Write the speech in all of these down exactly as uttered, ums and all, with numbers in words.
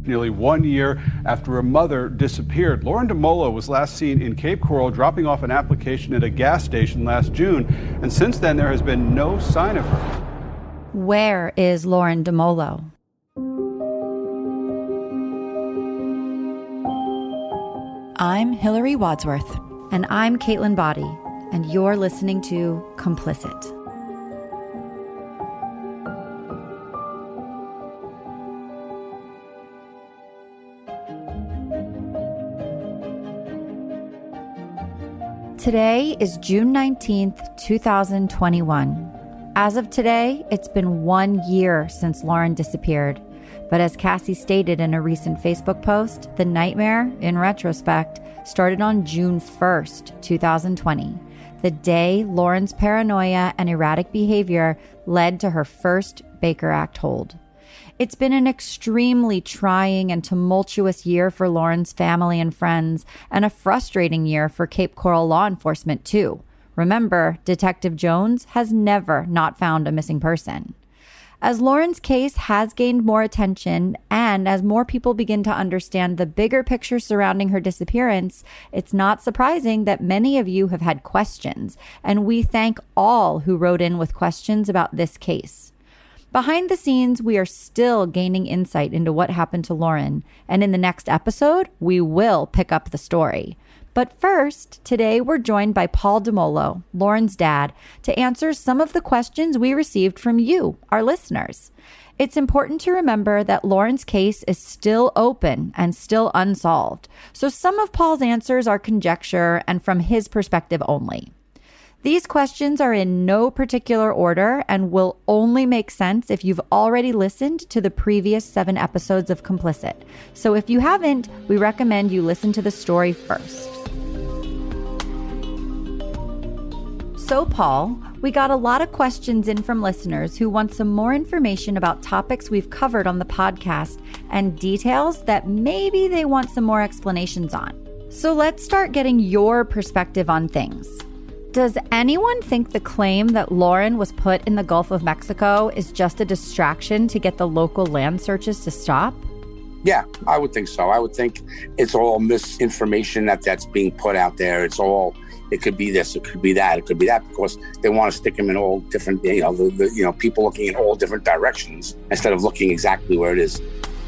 Nearly one year after her mother disappeared, Lauren DeMolo was last seen in Cape Coral dropping off an application at a gas station last June. And since then, there has been no sign of her. Where is Lauren DeMolo? I'm Hillary Wadsworth. And I'm Caitlin Body. And you're listening to Complicit. Today is June nineteenth, two thousand twenty-one. As of today, it's been one year since Lauren disappeared. But as Cassie stated in a recent Facebook post, the nightmare, in retrospect, started on June first, two thousand twenty, the day Lauren's paranoia and erratic behavior led to her first Baker Act hold. It's been an extremely trying and tumultuous year for Lauren's family and friends, and a frustrating year for Cape Coral law enforcement, too. Remember, Detective Jones has never not found a missing person. As Lauren's case has gained more attention, and as more people begin to understand the bigger picture surrounding her disappearance, it's not surprising that many of you have had questions, and we thank all who wrote in with questions about this case. Behind the scenes, we are still gaining insight into what happened to Lauren, and in the next episode, we will pick up the story. But first, today we're joined by Paul DeMolo, Lauren's dad, to answer some of the questions we received from you, our listeners. It's important to remember that Lauren's case is still open and still unsolved, so some of Paul's answers are conjecture and from his perspective only. These questions are in no particular order and will only make sense if you've already listened to the previous seven episodes of Complicit. So if you haven't, we recommend you listen to the story first. So, Paul, we got a lot of questions in from listeners who want some more information about topics we've covered on the podcast and details that maybe they want some more explanations on. So let's start getting your perspective on things. Does anyone think the claim that Lauren was put in the Gulf of Mexico is just a distraction to get the local land searches to stop? Yeah, I would think so. I would think it's all misinformation that that's being put out there. It's all, it could be this, it could be that, it could be that, because they want to stick them in all different, you know, the, the, you know, people looking in all different directions instead of looking exactly where it is.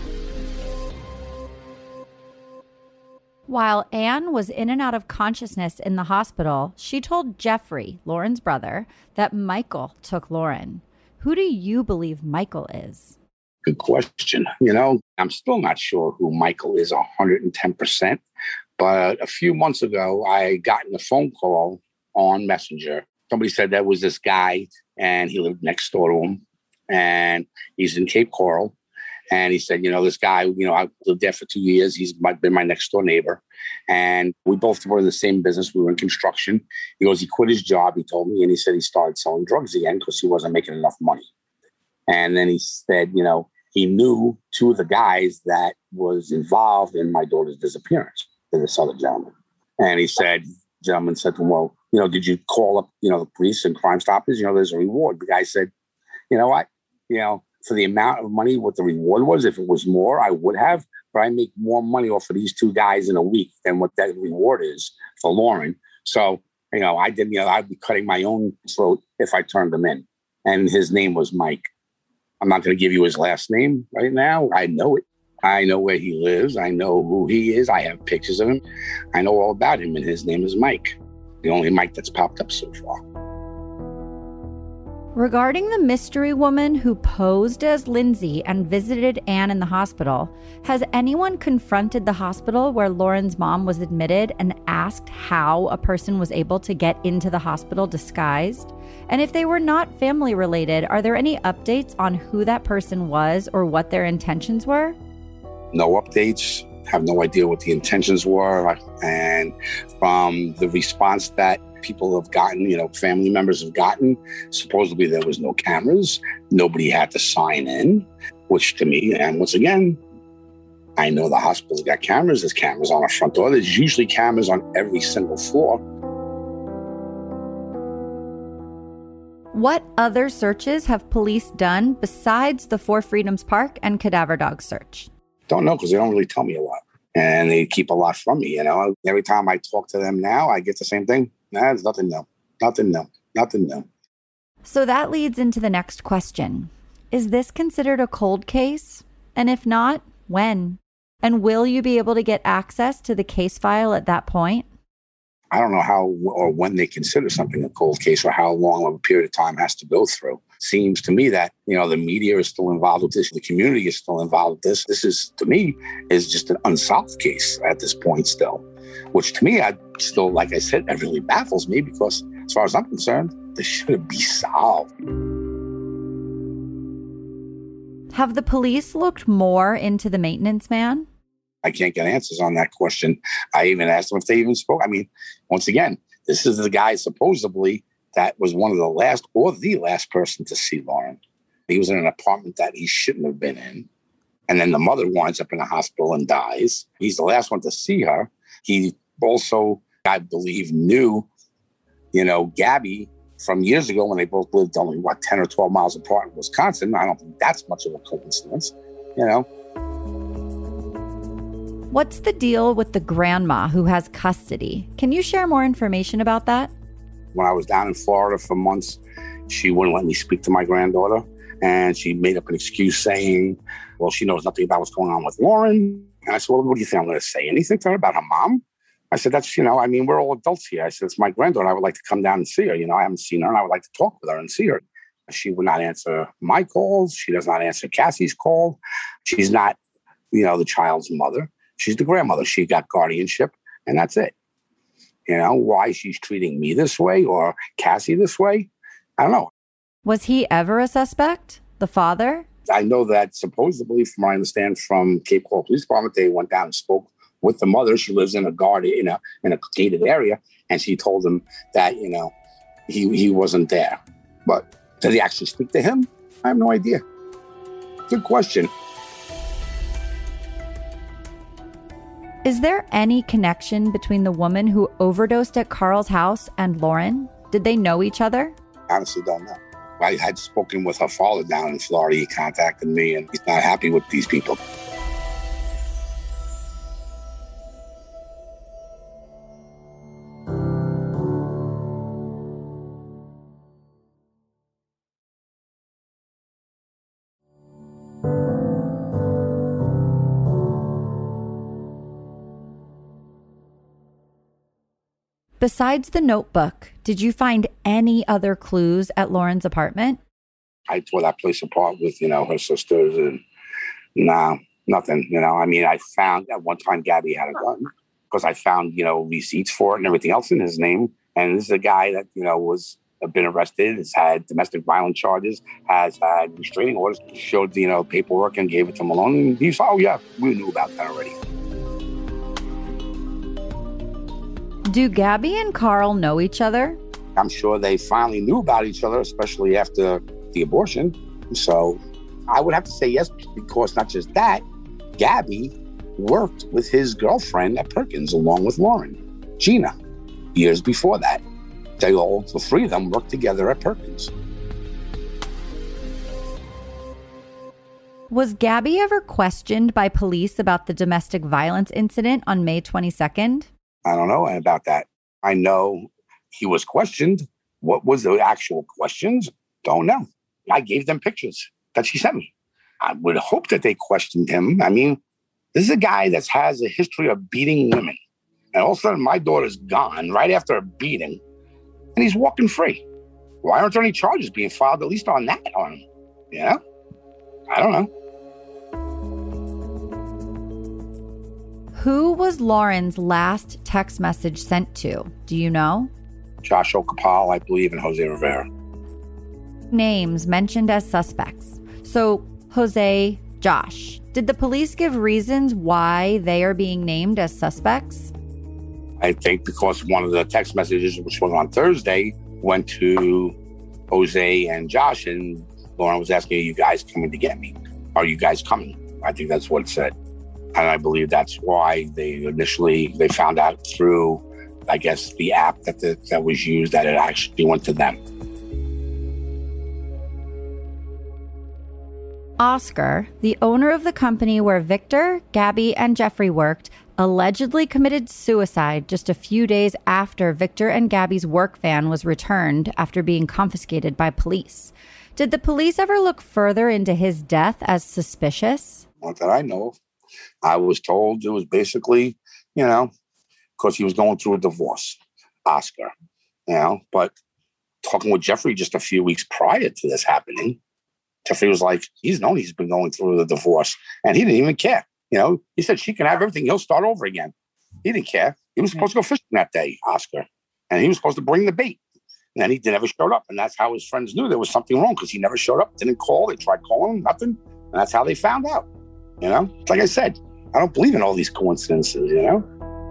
While Anne was in and out of consciousness in the hospital, she told Jeffrey, Lauren's brother, that Michael took Lauren. Who do you believe Michael is? Good question. You know, I'm still not sure who Michael is one hundred ten percent. But a few months ago, I got a phone call on Messenger. Somebody said there was this guy and he lived next door to him and he's in Cape Coral. And he said, you know, this guy, you know, I lived there for two years. He's been my next door neighbor. And we both were in the same business. We were in construction. He goes, he quit his job, he told me. And he said he started selling drugs again because he wasn't making enough money. And then he said, you know, he knew two of the guys that was involved in my daughter's disappearance, to this other gentleman. And he said, the gentleman said to him, well, you know, did you call up, you know, the police and Crime Stoppers? You know, there's a reward. The guy said, you know what, you know, for the amount of money, what the reward was, if it was more, I would have, but I make more money off of these two guys in a week than what that reward is for Lauren. So, you know, I didn't, you know, I'd be cutting my own throat if I turned them in. And his name was Mike. I'm not going to give you his last name right now. I know it. I know where he lives. I know who he is. I have pictures of him. I know all about him, and his name is Mike. The only Mike that's popped up so far. Regarding the mystery woman who posed as Lindsay and visited Anne in the hospital, has anyone confronted the hospital where Lauren's mom was admitted and asked how a person was able to get into the hospital disguised? And if they were not family related, are there any updates on who that person was or what their intentions were? No updates. Have no idea what the intentions were. And from the response that people have gotten, you know, family members have gotten, supposedly there was no cameras. Nobody had to sign in, which to me, and once again, I know the hospital's got cameras. There's cameras on the front door. There's usually cameras on every single floor. What other searches have police done besides the Four Freedoms Park and Cadaver Dog search? Don't know because they don't really tell me a lot. And they keep a lot from me, you know. Every time I talk to them now, I get the same thing. Nah, there's nothing new. Nothing new. Nothing new. So that leads into the next question. Is this considered a cold case? And if not, when? And will you be able to get access to the case file at that point? I don't know how or when they consider something a cold case or how long of a period of time has to go through. Seems to me that, you know, the media is still involved with this. The community is still involved with this. This is, to me, is just an unsolved case at this point still, which to me, I still, like I said, that really baffles me because as far as I'm concerned, this should be solved. Have the police looked more into the maintenance man? I can't get answers on that question. I even asked them if they even spoke. I mean, once again, this is the guy supposedly that was one of the last or the last person to see Lauren. He was in an apartment that he shouldn't have been in. And then the mother winds up in the hospital and dies. He's the last one to see her. He also, I believe, knew, you know, Gabby from years ago when they both lived only, what, ten or twelve miles apart in Wisconsin. I don't think that's much of a coincidence, you know. What's the deal with the grandma who has custody? Can you share more information about that? When I was down in Florida for months, she wouldn't let me speak to my granddaughter. And she made up an excuse saying, well, she knows nothing about what's going on with Lauren. And I said, well, what do you think? I'm going to say anything to her about her mom? I said, that's, you know, I mean, we're all adults here. I said, it's my granddaughter. I would like to come down and see her. You know, I haven't seen her and I would like to talk with her and see her. She would not answer my calls. She does not answer Cassie's call. She's not, you know, the child's mother. She's the grandmother. She got guardianship, and that's it. You know, why she's treating me this way or Cassie this way, I don't know. Was he ever a suspect, the father? I know that supposedly, from what I understand from Cape Coral Police Department, they went down and spoke with the mother. She lives in a guard in a in a gated area, and she told them that, you know, he he wasn't there. But did he actually speak to him? I have no idea. Good question. Is there any connection between the woman who overdosed at Carl's house and Lauren? Did they know each other? Honestly, don't know. I had spoken with her father down in Florida. He contacted me, and he's not happy with these people. Besides the notebook, did you find any other clues at Lauren's apartment? I tore that place apart with, you know, her sisters and nah, nothing. You know, I mean, I found at one time Gabby had a gun because I found, you know, receipts for it and everything else in his name. And this is a guy that, you know, was been arrested, has had domestic violence charges, has had restraining orders, showed, you know, paperwork and gave it to Malone. And he's, oh, yeah, we knew about that already. Do Gabby and Carl know each other? I'm sure they finally knew about each other, especially after the abortion. So I would have to say yes, because not just that, Gabby worked with his girlfriend at Perkins along with Lauren, Gina, years before that. They all, the three of them, worked together at Perkins. Was Gabby ever questioned by police about the domestic violence incident on May twenty-second? I don't know about that. I know he was questioned. What was the actual questions? Don't know. I gave them pictures that she sent me. I would hope that they questioned him. I mean, this is a guy that has a history of beating women. And all of a sudden, my daughter's gone right after a beating, and he's walking free. Why aren't there any charges being filed, at least on that on him? You know? I don't know. Who was Lauren's last text message sent to? Do you know? Josh Okapal, I believe, and Jose Rivera. Names mentioned as suspects. So, Jose, Josh. Did the police give reasons why they are being named as suspects? I think because one of the text messages, which was on Thursday, went to Jose and Josh, and Lauren was asking, are you guys coming to get me? Are you guys coming? I think that's what it said. And I believe that's why they initially, they found out through, I guess, the app that the, that was used, that it actually went to them. Oscar, the owner of the company where Victor, Gabby, and Jeffrey worked, allegedly committed suicide just a few days after Victor and Gabby's work van was returned after being confiscated by police. Did the police ever look further into his death as suspicious? Not that I know of. I was told it was basically, you know, because he was going through a divorce, Oscar, you know, but talking with Jeffrey just a few weeks prior to this happening, Jeffrey was like, he's known he's been going through the divorce, and he didn't even care. You know, he said she can have everything. He'll start over again. He didn't care. He was supposed to go fishing that day, Oscar, and he was supposed to bring the bait. And he never showed up, and that's how his friends knew there was something wrong, because he never showed up, didn't call. They tried calling him, nothing, and that's how they found out. You know, like I said, I don't believe in all these coincidences. You know.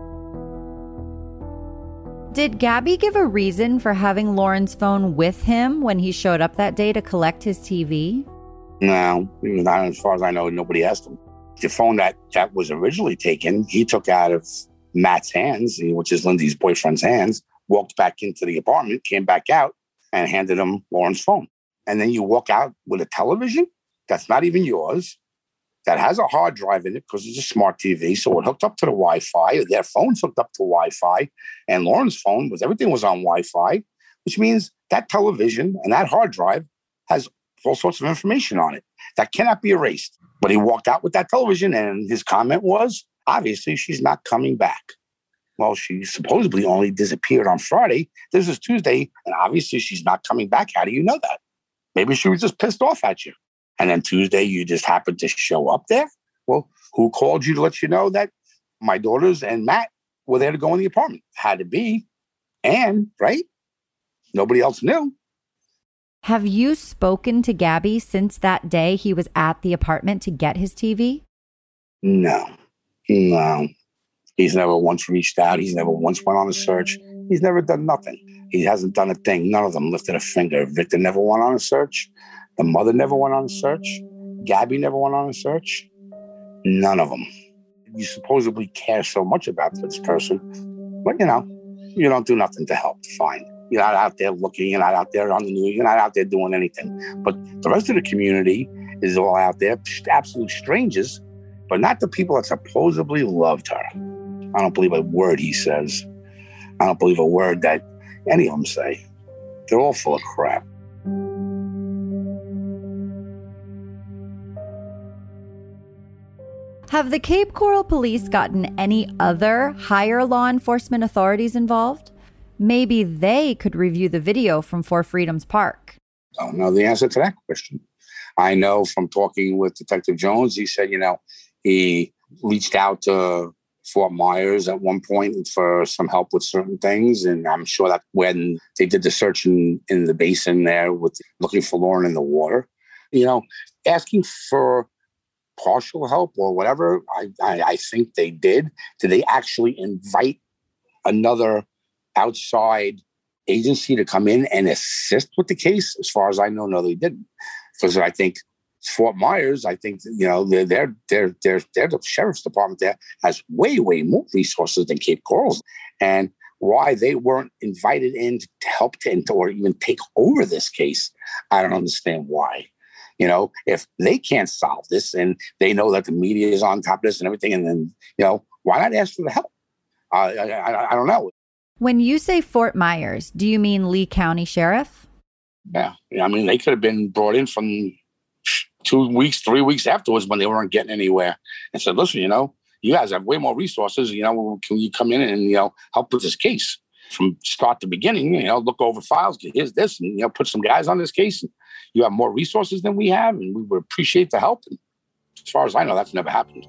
Did Gabby give a reason for having Lauren's phone with him when he showed up that day to collect his T V? No, not as far as I know. Nobody asked him. The phone that, that was originally taken, he took out of Matt's hands, which is Lindsay's boyfriend's hands, walked back into the apartment, came back out, and handed him Lauren's phone. And then you walk out with a television that's not even yours, that has a hard drive in it because it's a smart T V. So it hooked up to the Wi-Fi. Their phone's hooked up to Wi-Fi. And Lauren's phone, was everything was on Wi-Fi, which means that television and that hard drive has all sorts of information on it that cannot be erased. But he walked out with that television, and his comment was, obviously, she's not coming back. Well, she supposedly only disappeared on Friday. This is Tuesday, and obviously she's not coming back. How do you know that? Maybe she was just pissed off at you. And then Tuesday, you just happened to show up there? Well, who called you to let you know that my daughters and Matt were there to go in the apartment? Had to be. And, right? Nobody else knew. Have you spoken to Gabby since that day he was at the apartment to get his T V? No. No. He's never once reached out. He's never once went on a search. He's never done nothing. He hasn't done a thing. None of them lifted a finger. Victor never went on a search. The mother never went on a search. Gabby never went on a search. None of them. You supposedly care so much about this person, but, you know, you don't do nothing to help, to find. You're not out there looking. You're not out there on the news. You're not out there doing anything. But the rest of the community is all out there, absolute strangers, but not the people that supposedly loved her. I don't believe a word he says. I don't believe a word that any of them say. They're all full of crap. Have the Cape Coral Police gotten any other higher law enforcement authorities involved? Maybe they could review the video from Four Freedoms Park. I don't know the answer to that question. I know from talking with Detective Jones, he said, you know, he reached out to Fort Myers at one point for some help with certain things. And I'm sure that when they did the search in, in the basin there with looking for Lauren in the water, you know, asking for partial help or whatever, I, I, I think they did. Did they actually invite another outside agency to come in and assist with the case? As far as I know, no, they didn't. Because I think Fort Myers, I think, you know, they're, they're, they're, they're, they're the sheriff's department there has way, way more resources than Cape Coral's. And why they weren't invited in to help to, or even take over this case, I don't understand why. You know, if they can't solve this and they know that the media is on top of this and everything, and then, you know, why not ask for the help? Uh, I, I, I don't know. When you say Fort Myers, do you mean Lee County Sheriff? Yeah. I mean, they could have been brought in from two weeks, three weeks afterwards when they weren't getting anywhere and said, listen, you know, you guys have way more resources. You know, can you come in and, you know, help with this case from start to beginning? You know, look over files, here's this, and, you know, put some guys on this case. And you have more resources than we have, and we would appreciate the help. And as far as I know, that's never happened.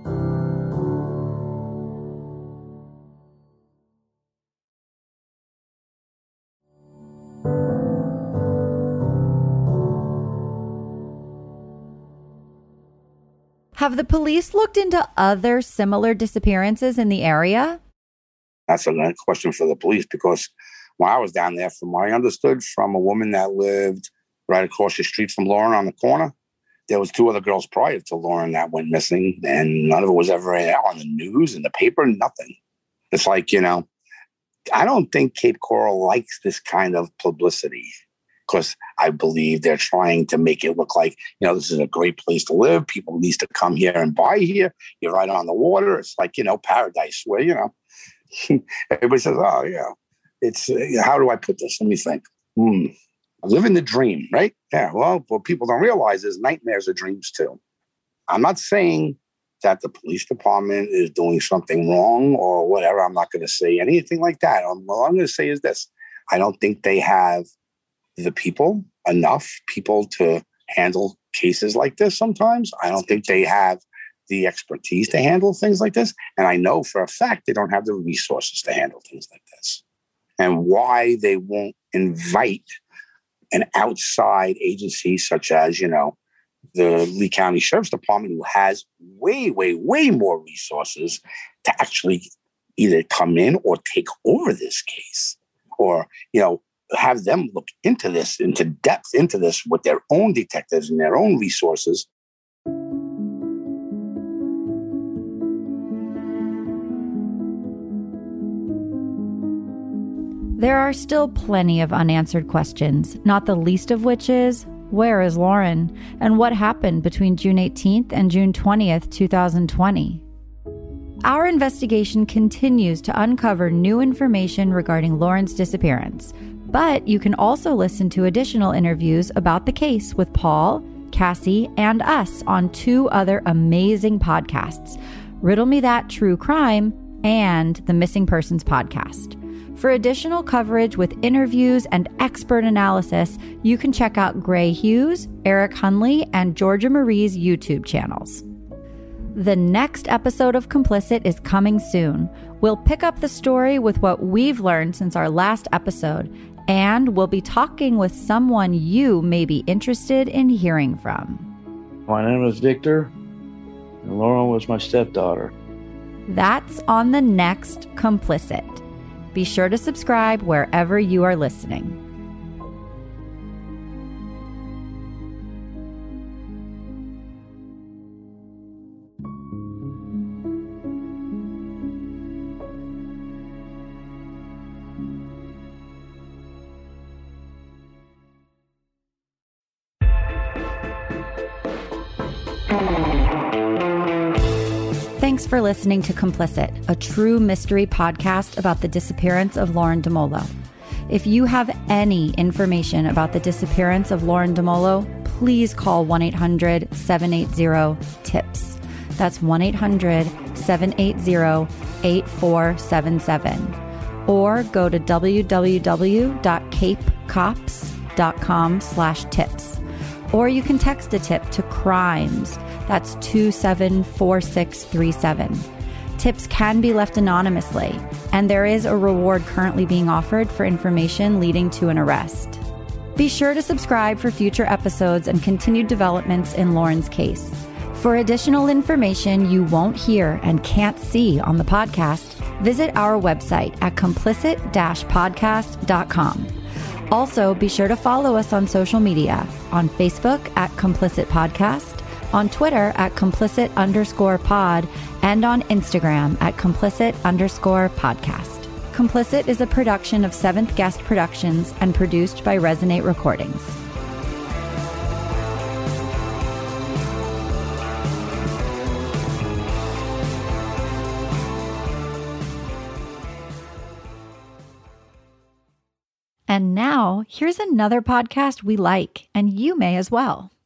Have the police looked into other similar disappearances in the area? That's a good question for the police, because when I was down there, from what I understood from a woman that lived right across the street from Lauren on the corner, there was two other girls prior to Lauren that went missing, and none of it was ever on the news, in the paper, nothing. It's like, you know, I don't think Cape Coral likes this kind of publicity, because I believe they're trying to make it look like, you know, this is a great place to live. People need to come here and buy here. You're right on the water. It's like, you know, paradise where, you know, everybody says, oh, yeah, it's, uh, how do I put this? Let me think. Hmm. Living the dream, right? Yeah, well, what people don't realize is nightmares are dreams too. I'm not saying that the police department is doing something wrong or whatever. I'm not going to say anything like that. Um, all I'm going to say is this. I don't think they have the people, enough people to handle cases like this sometimes. I don't think they have the expertise to handle things like this. And I know for a fact they don't have the resources to handle things like this. And why they won't invite an outside agency such as, you know, the Lee County Sheriff's Department, who has way, way, way more resources to actually either come in or take over this case, or, you know, have them look into this, into depth into this with their own detectives and their own resources. There are still plenty of unanswered questions, not the least of which is, where is Lauren? And what happened between June eighteenth and June twentieth, twenty twenty? Our investigation continues to uncover new information regarding Lauren's disappearance, but you can also listen to additional interviews about the case with Paul, Cassie, and us on two other amazing podcasts, Riddle Me That True Crime and the Missing Persons podcast. For additional coverage with interviews and expert analysis, you can check out Gray Hughes, Eric Hunley, and Georgia Marie's YouTube channels. The next episode of Complicit is coming soon. We'll pick up the story with what we've learned since our last episode, and we'll be talking with someone you may be interested in hearing from. My name is Victor, and Lauren was my stepdaughter. That's on the next Complicit. Be sure to subscribe wherever you are listening. Thanks for listening to Complicit, a true mystery podcast about the disappearance of Lauren DeMolo. If you have any information about the disappearance of Lauren DeMolo, please call one eight hundred seven eight zero TIPS. That's one eight hundred seven eight zero eight four seven seven. Or go to w w w dot cape cops dot com slash tips. Or you can text a tip to CRIMES. That's two seven four six three seven. Tips can be left anonymously, and there is a reward currently being offered for information leading to an arrest. Be sure to subscribe for future episodes and continued developments in Lauren's case. For additional information you won't hear and can't see on the podcast, visit our website at complicit dash podcast dot com. Also, be sure to follow us on social media, on Facebook at Complicit Podcast, on Twitter at complicit underscore pod, and on Instagram at complicit underscore podcast. Complicit is a production of Seventh Guest Productions and produced by Resonate Recordings. And now, here's another podcast we like, and you may as well.